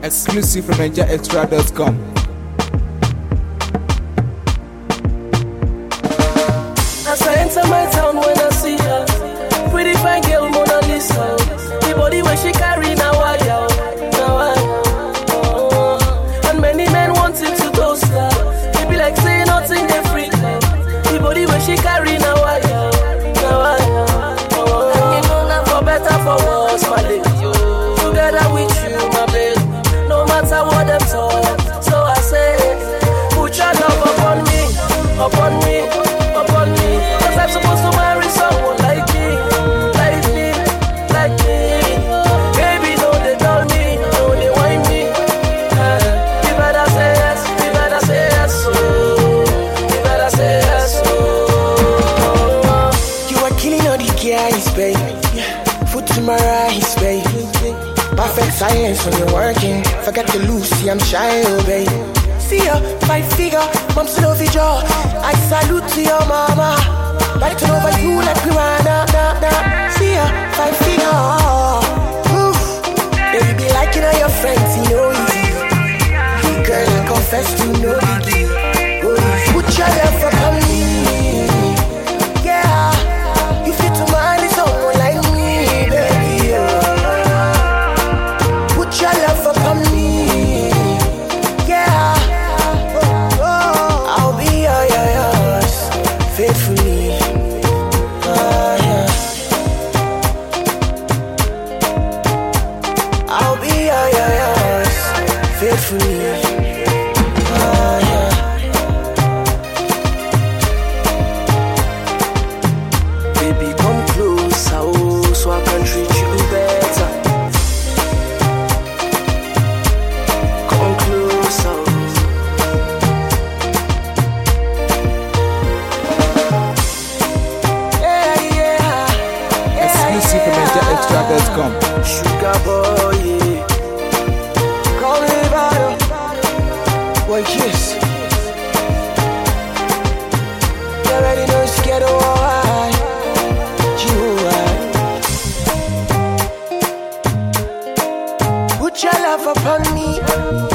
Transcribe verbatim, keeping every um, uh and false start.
Exclusive from Ninja Extra dot com. As I enter my town, when I see her, pretty fine girl, Mona Lisa. The body where she carry now, I now I oh. And many men wanting to toast her. They be like saying nothing, they freak her. The body where she carry now, I now I oh. And you know now for better for worse, my lady. Together with you, my baby. No matter what them talk, so I say, put your love upon me, upon me, upon me. Cause I'm supposed to marry someone like me, like me, like me. Baby, don't they tell me, don't they whine me. uh, You better say yes, you better say yes, oh. You better say yes, oh. You are killing all the guys, babe. Foot to my eyes, babe. Perfect silence when you're working. Forget to lose, see I'm shy, oh babe. See ya, five figure, mom's love your jaw. I salute to your mama. Back to over you like piranha, nah, nah. See ya, five figure. Oof. Baby be liking all your friends, you know easy. Hey girl, I confess to no biggie. Oh, put your love upon me. Yeah, you fit to marry someone like me, baby. Yeah. Your love upon me, yeah. Oh, oh. I'll be all yours, faithfully. Oh, yeah. I'll be all yours, faithfully. Oh, yeah. Baby, come closer, oh, so I can treat you better. Exclusive from Ninja Extra dot com. Sugar boy, yeah. Call me bottle. One kiss. You already know it's ghetto, alright. You alright. Put your love upon me.